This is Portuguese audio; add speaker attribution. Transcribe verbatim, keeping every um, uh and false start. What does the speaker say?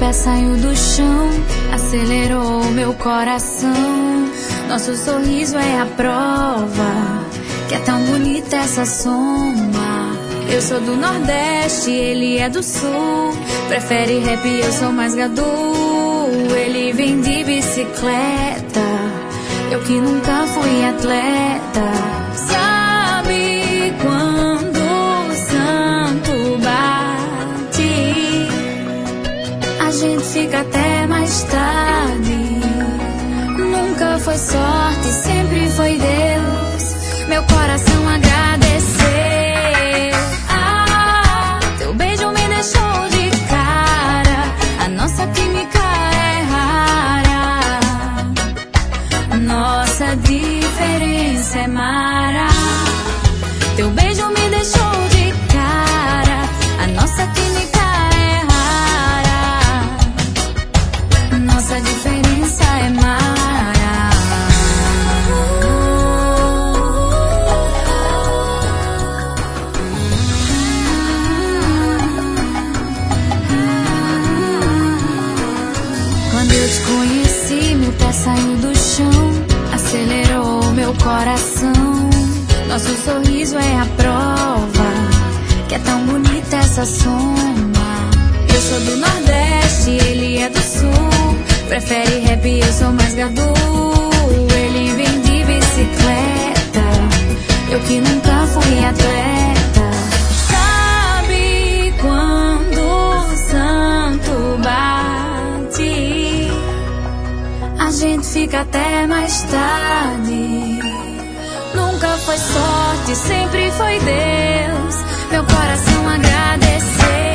Speaker 1: pé saiu do chão, acelerou meu coração. Nosso sorriso é a prova que é tão bonita essa soma. Eu sou do Nordeste, ele é do Sul. Prefere rap, eu sou mais gadu. Ele vem de bicicleta, eu que nunca fui atleta. Sabe quando o santo bate, a gente fica até mais tarde. Nunca foi sorte, sempre foi Deus. Meu coração agradeceu. Ah, teu beijo me deixou de cara. A nossa química é rara. Nossa diferença é mara. Teu beijo me deixou de cara. A nossa química é rara. Nossa diferença é mara. Quando eu te conheci, meu pé saiu do chão, acelerou meu coração. Nosso sorriso é a prova que é tão bonita essa soma. Eu sou do Nordeste, ele é do Sul. Prefere rap, eu sou mais gadu. Ele vem de bicicleta, eu que nunca fui atleta. Sabe quando o santo bate, a gente fica até mais tarde. Nunca foi sorte, sempre foi Deus. Meu coração agradeceu.